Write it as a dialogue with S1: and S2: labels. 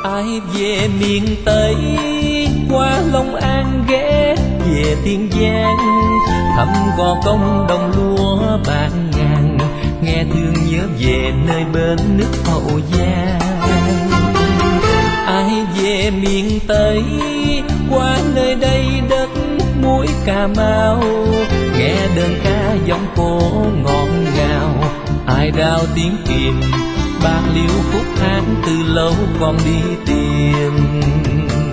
S1: Ai về miền Tây qua Long An ghé về Tiền Giang, thăm Gò Công đồng lúa bạc ngàn, nghe thương nhớ về nơi bên nước Hậu Giang. Ai về miền Tây qua nơi đây đất muối Cà Mau, nghe đơn ca giọng cổ ngọt ngào. Ai đào tiếng kìm Bạc Liêu khúc hát từ lâu còn đi tìm.